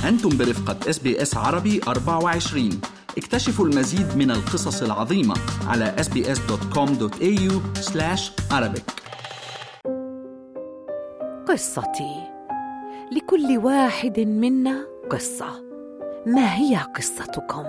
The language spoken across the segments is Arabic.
أنتم برفقة SBS عربي 24. اكتشفوا المزيد من القصص العظيمة على sbs.com.au/arabic. قصتي. لكل واحد منا قصة. ما هي قصتكم؟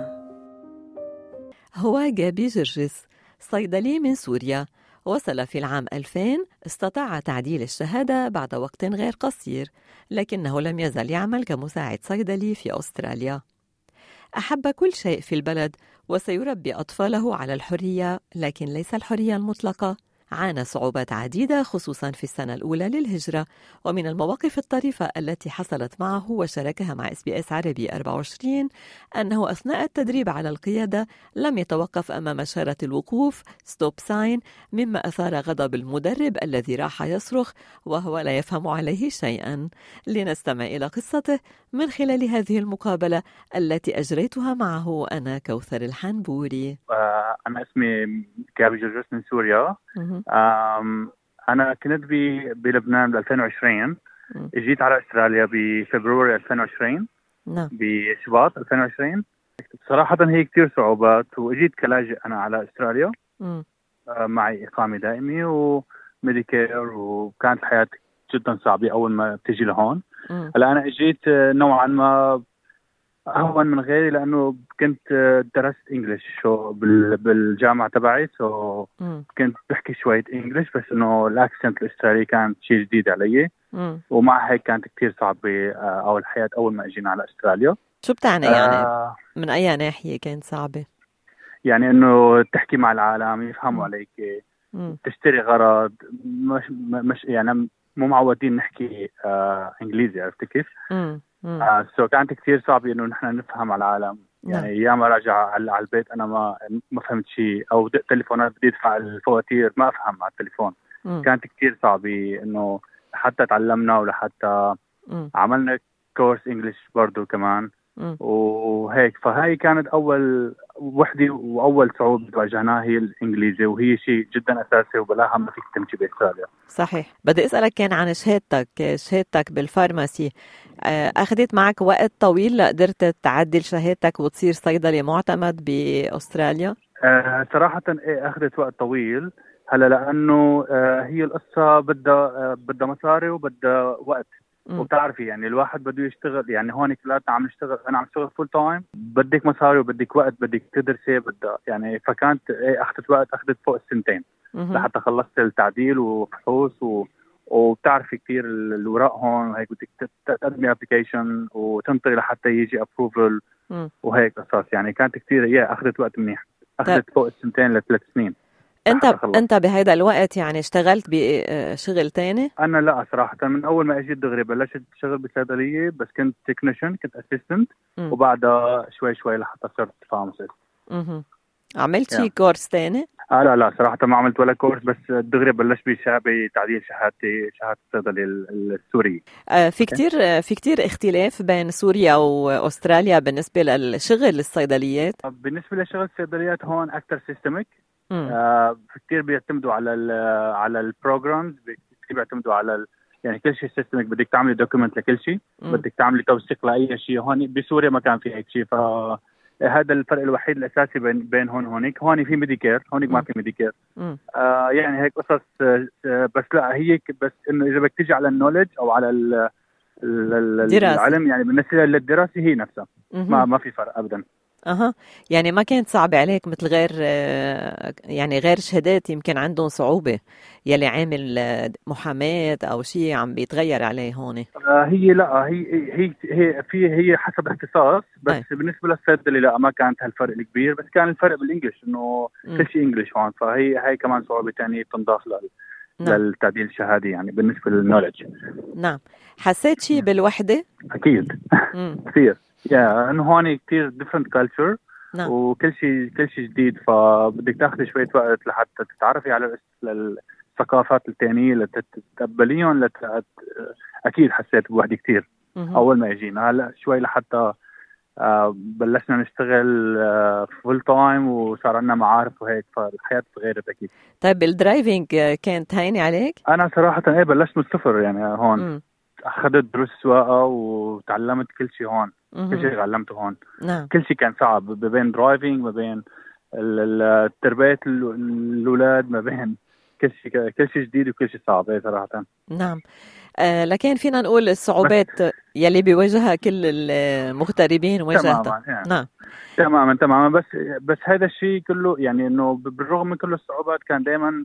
هو جابي جرجس، صيدلي من سوريا. وصل في العام 2000، استطاع تعديل الشهادة بعد وقت غير قصير، لكنه لم يزل يعمل كمساعد صيدلي في أستراليا. أحب كل شيء في البلد وسيربي أطفاله على الحرية، لكن ليس الحرية المطلقة. عانى صعوبات عديدة خصوصا في السنة الأولى للهجرة، ومن المواقف الطريفة التي حصلت معه وشاركها مع SBS عربي 24 أنه أثناء التدريب على القيادة لم يتوقف أمام إشارة الوقوف ستوب ساين، مما أثار غضب المدرب الذي راح يصرخ وهو لا يفهم عليه شيئا. لنستمع إلى قصته من خلال هذه المقابلة التي أجريتها معه أنا كوثر الحنبوري. أنا اسمي جابي جرجس من سوريا. أنا كنت بلبنان ب 2020. جيت على أستراليا بفبراير 2020. بشباط 2020. صراحة هي كتير صعوبات، وجيت كلاجئ أنا على أستراليا. معي إقامة دائمة وميديكير، وكانت الحياة جدا صعبة أول ما بتجي لهون. هلا أنا جيت نوعا ما أهون من غيري، لأنه كنت درست إنجليش بالجامعة تبعي، كنت بحكي شوية إنجليش، بس إنه الأكسنت الأسترالي كان شيء جديد علي. ومع هيك كانت كتير صعبة أول الحياة أول ما أجينا على أستراليا. شو بتعني يعني؟ من أي ناحية كانت صعبة؟ يعني إنه تحكي مع العالم، يفهموا عليك، تشتري غرض، مش يعني مو معودين نحكي إنجليزي، عرفت كيف؟ كانت كثير صعبة إنه نحن نفهم على العالم. يعني أيام راجع على البيت أنا ما فهمت شيء، أو تليفونات بدي أدفع الفواتير ما أفهم على التليفون. كانت كثير صعبة إنه حتى تعلمنا، ولحتى عملنا كورس إنجليش برضو كمان. وهيك فهاي كانت أول وحدة وأول صعوبة واجهناها هي الإنجليزي، وهي شيء جدا أساسي وبلاها ما فيك تمشي بأستراليا. صحيح. بدي أسألك كان عن شهادتك بالفارماسي. أخذت معك وقت طويل لقدرت تعدل شهادتك وتصير صيدلي معتمد بأستراليا؟ صراحة إيه، أخذت وقت طويل. هلا لأنه هي القصة بدها مصاري وبدها وقت. وبتعرفي يعني الواحد بده يشتغل، يعني هون كلاتنا عم نشتغل، أنا عم اشتغل فول تايم، بدك مصاري وبدك وقت، بدك تدرسي، بدها يعني. فكانت أخذت وقت، أخذت فوق السنتين لحتى خلصت التعديل وفحوص وبتعرفي كتير الوراق هون، وهيك بدك تقدمي ابليكيشن وتنطري لحتى يجي ابروفل وهيك قصص. يعني كانت كتير أخذت وقت منيح، أخذت فوق السنتين ل3 سنين. انت بهيدا الوقت يعني اشتغلت بشغل تاني؟ انا لا صراحه، من اول ما اجيت دغري بلشت شغل بصيدليه، بس كنت تكنيشن، كنت اسيستنت، وبعدها شوي لحتى صرت فارماسيست. عملت شي كورس تاني؟ لا صراحه ما عملت ولا كورس، بس دغري بلشت بتعديل شهاده الصيدلي السوري. في كتير اختلاف بين سوريا واستراليا بالنسبه للشغل الصيدليات. بالنسبه لشغل الصيدليات هون اكثر سيستميك. كتير بيعتمدوا على البروجرامز، كتير بيعتمدوا على يعني كل شيء سيستمك. بدك تعملي دوكيمنت لكل شيء، بدك تعملي توثيق لاي شيء. هون بسوريا ما كان في هيك شيء، فهذا الفرق الوحيد الاساسي بين هونيك. هون في ميديكير، هونيك ما في ميديكير. يعني هيك قصص. بس لا هي بس انه اذا بدك تيجي على النوليدج او على العلم، يعني بالنسبه للدراسه هي نفسها ما في فرق ابدا. يعني ما كانت صعبة عليك مثل غير شهادات يمكن عندهم صعوبة، يلي عامل محاماة أو شيء عم بيتغير عليه هون. هي لا هي حسب اختصاص، بس بالنسبة للصيدلة لا ما كانت هالفرق الكبير، بس كان الفرق بالإنجليش إنه كل شيء إنجليش هون. هي كمان صعوبة تانية تنضاف للتعديل الشهادي يعني بالنسبة للنولج. نعم. حسيت شيء بالوحدة؟ أكيد كثير. انه هون كتير different culture. وكل شيء جديد، فبدك تاخذ شويه وقت لحتى تتعرفي على الثقافات الثانيه لتتقبليهم. اكيد حسيت بوحدي كتير اول ما اجينا. هلا شوي لحتى بلشنا نشتغل فول تايم وصار لنا معارف وهيك، فالحياه تغيرت اكيد. طيب الدرايفنج كانت هينه عليك؟ انا صراحه بلشت من الصفر يعني هون. أخذت دروس سواقة وتعلمت كل شيء هون. كل شيء تعلمته هون. نعم. كل شيء كان صعب، ما بين درايفنج، ما بين تربية الأولاد، ما بين كل شيء جديد وكل شيء صعب صراحة. نعم. لكن فينا نقول الصعوبات يلي بيواجهها كل المغتربين واجهتها. يعني. نعم تماما. بس هذا الشيء كله يعني انه بالرغم من كل الصعوبات كان دائما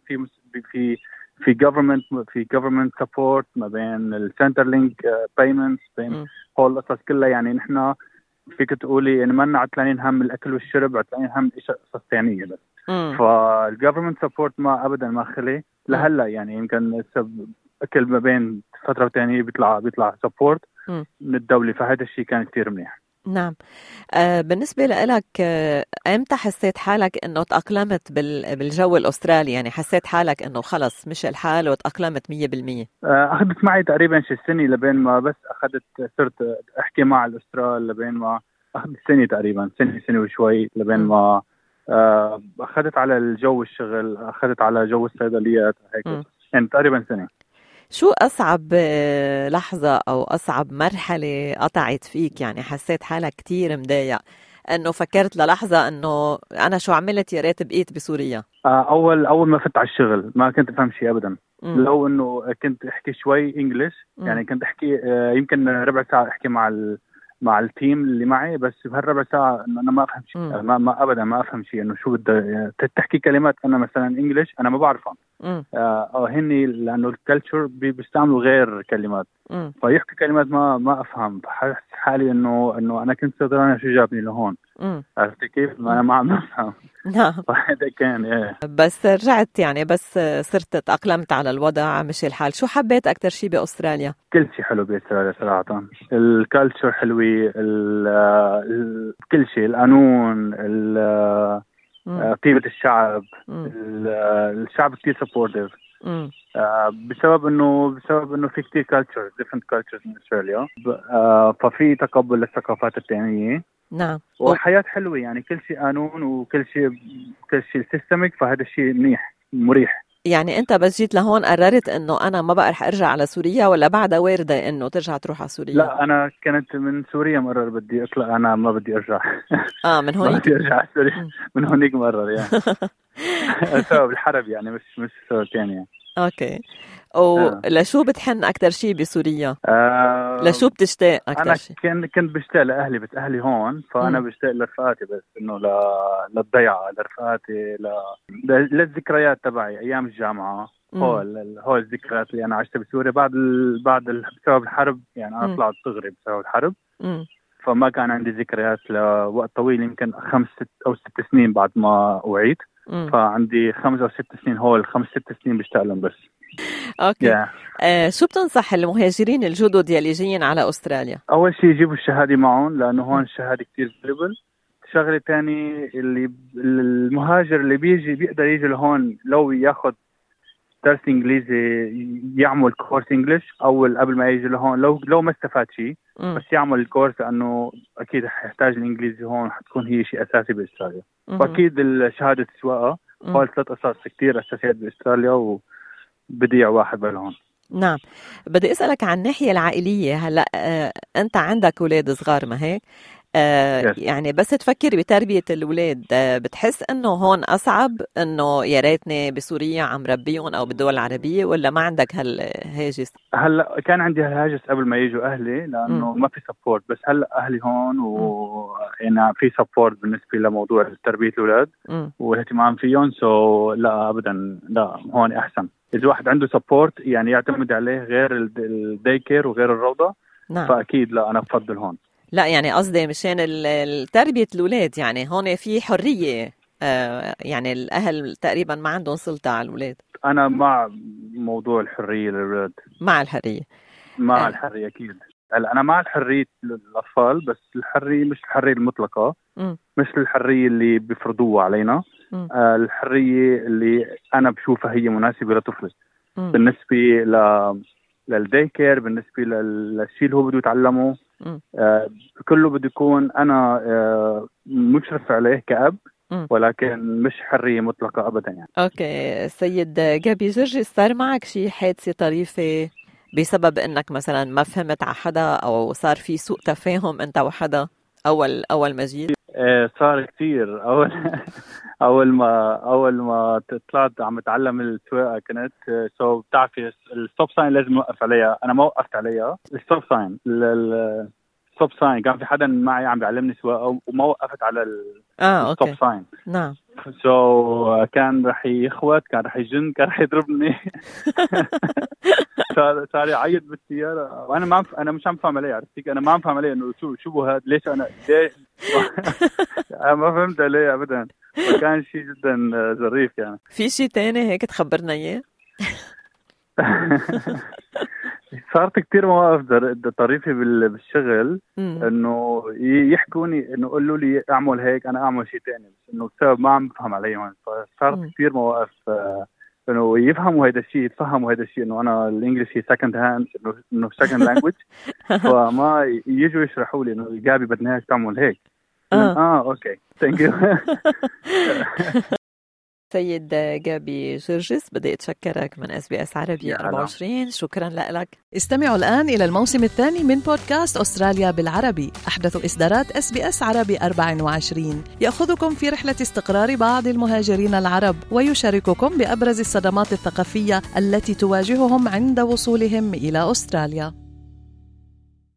في government support ما بين السنتر لينك payments، بين هول القصص كلها. يعني نحن فيك تقولي إن ما عطلانين هم الأكل والشرب، عطلانين هم إشياء قصص ثانية بس. فالجوفرمنت سبورت ما أبدا ما خلي لهلا. يعني يمكن أكل ما بين فترة وثانية بيطلع سبورت من الدولة، فهذا الشيء كان كتير منيح. نعم. بالنسبة لك أمتى حسيت حالك أنه تأقلمت بالجو الأسترالي؟ يعني حسيت حالك أنه خلص مش الحال وتأقلمت 100%؟ أخذت معي تقريبا شي سنة لبين ما بس صرت أحكي مع الأسترال، لبين ما أخذت سنة تقريبا سنة وشوي لبين ما أخذت على الجو الشغل، أخذت على جو الصيدليات هيك. يعني تقريبا سنة. شو أصعب لحظة أو أصعب مرحلة قطعت فيك؟ يعني حسيت حالك كتير مضايق أنه فكرت للحظة أنه أنا شو عملت، يا ريت بقيت بسوريا؟ أول ما فت على الشغل ما كنت أفهم شيء أبدا. لو أنه كنت أحكي شوي إنجليش، يعني كنت أحكي يمكن ربع ساعة أحكي مع التيم اللي معي، بس بهالربع ساعة أنا ما أفهم شيء. ما أبدا ما أفهم شيء. إنه شو بدي تحكي كلمات أنا مثلا إنجليش أنا ما بعرفها. هني لأنه الكالتشر بيستعملوا غير كلمات، فيحكي كلمات ما أفهم. بحس حالي إنه أنا كنت صدراني شو جابني لهون. عرفتي كيف؟ أنا ما عم أفهم. نعم. فهذا كان بس رجعت يعني بس صرت تأقلمت على الوضع مشي الحال. شو حبيت أكتر شيء بأستراليا؟ كل شيء حلو بأستراليا صراحة. الكالتشر حلوة، كل شيء، القانون، طيبة الشعب. الشعب كتير سبورتيف. بسبب انه في كتير different cultures من استراليا، ففي تقبل للثقافات الثانية. نعم. وحياة حلوة، يعني كل شيء قانون وكل شيء سيستمك، فهذا الشيء منيح مريح. يعني انت بس جيت لهون قررت انه انا ما بقى رح ارجع على سوريا، ولا بعدها واردة انه ترجع تروح على سوريا؟ لا، انا كنت من سوريا مرر بدي اطلع، انا ما بدي ارجع. من هونيك؟ ما بدي ارجع على سوريا. من هونيك مرر يعني. سبب الحرب يعني، مش سبب ثاني يعني. اوكي. لشو بتحن اكثر شيء بسوريا؟ لشو بتشتاق اكثر شيء؟ انا كنت بشتاق لاهلي، بس اهلي هون، فانا بشتاق لرفقاتي، بس انه للضيعه، لرفقاتي، للذكريات تبعي ايام الجامعه. هول الذكريات اللي انا عشتها بسوريا بسبب الحرب. يعني انا طلعت دغري بسبب الحرب. فما كان عندي ذكريات لوقت طويل، يمكن 5 أو 6 سنين بعد ما وعيت. فعندي 5 أو 6 سنين، هول 5 6 سنين بشتاق لهم بس. اوكي. شو بتنصح المهاجرين الجدد يلي جايين على استراليا؟ اول شيء يجيبوا الشهاده معهم، لانه هون الشهاده كتير فاليبل. شغله ثاني، المهاجر اللي بيقدر يجي لهون لو ياخذ درس انجليزي، يعمل كورس انجليش اول قبل ما يجي لهون. لو ما استفاد شيء، بس يعمل الكورس، لانه اكيد حيحتاج الانجليزي هون، حتكون هي شيء اساسي باستراليا. واكيد شهاده السواقه، هول 3 قصص كتير اساسيات باستراليا، وبديع واحد بالهون. نعم. بدي اسالك عن الناحيه العائليه. هلا انت عندك اولاد صغار، ما هيك؟ يعني بس تفكر بتربية الأولاد، بتحس إنه هون أصعب، إنه يا ريتني بسوريا عم ربيهم أو بالدول العربية، ولا ما عندك هالهاجس؟ هلا كان عندي هالهاجس قبل ما يجوا أهلي، لأنه ما في سبورت. بس هلا أهلي هون، ويعني في سبورت بالنسبة لموضوع تربية الأولاد والاهتمام فيهم. لا أبدا، لا، هون أحسن. إذا واحد عنده سبورت يعني يعتمد عليه غير الدايكير وغير الروضة. نعم. فأكيد لا، أنا بفضل هون. لا يعني قصدي مشان تربية الأولاد، يعني هون في حرية. يعني الأهل تقريبا ما عندهم سلطة على الأولاد. أنا مع موضوع الحرية للأولاد. مع الحرية. مع الحرية أكيد. أنا مع الحرية للأطفال، بس الحرية مش الحرية المطلقة. مش الحرية اللي بيفرضوها علينا. الحرية اللي أنا بشوفها هي مناسبة لطفلي. بالنسبة للدايكير، بالنسبة للشيء اللي هو بده يتعلمه، كله بده يكون أنا مشرف عليه كأب، ولكن مش حرية مطلقة أبدا يعني. أوكي. سيد جابي جرجي، صار معك شي حادثة طريفة بسبب انك مثلا ما فهمت على حدا او صار في سوء تفاهم انت وحدا اول ما جيت؟ صار كتير. اول ما طلعت عم اتعلم السواقه كنت بتعرفي الستوب ساين لازم نوقف عليها. انا ما وقفت عليها الستوب ساين. الستوب ساين كان في حدا معي عم بيعلمني سواقه وما وقفت على الستوب ساين. نعم. كان رح يخوت، كان رح يجن، كان رح يضربني. صار يعيط بالسياره وانا انا مش عم فهم عليه. عرفتي انا ما عم فهم عليه انه شو هاد، ليش انا انا ما فهمت عليه ابدا. فكان شيء جدا ظريف. يعني في شيء تاني هيك تخبرنا اياه؟ صارت كتير مواقف طريفة بالشغل انه يحكوني انه قولوا لي اعمل هيك، انا اعمل شيء تاني، بس انه السبب ما عم بفهم عليهم. فصارت كتير مواقف انه يفهموا هيدا الشيء، يتفهموا هيدا الشيء انه انا الانجليش هي سكند هاند، انه سكند لانجويج. فما يجوا يشرحوا لي انه جابي بدنا هيك تعمل هيك. اوكي ثانك يو. سيد جابي جرجس، بدي أتشكرك من SBS عربي 24. شكرا لك. استمعوا الآن إلى الموسم الثاني من بودكاست أستراليا بالعربي، أحدث إصدارات SBS عربي 24، يأخذكم في رحلة استقرار بعض المهاجرين العرب ويشارككم بأبرز الصدمات الثقافية التي تواجههم عند وصولهم إلى أستراليا.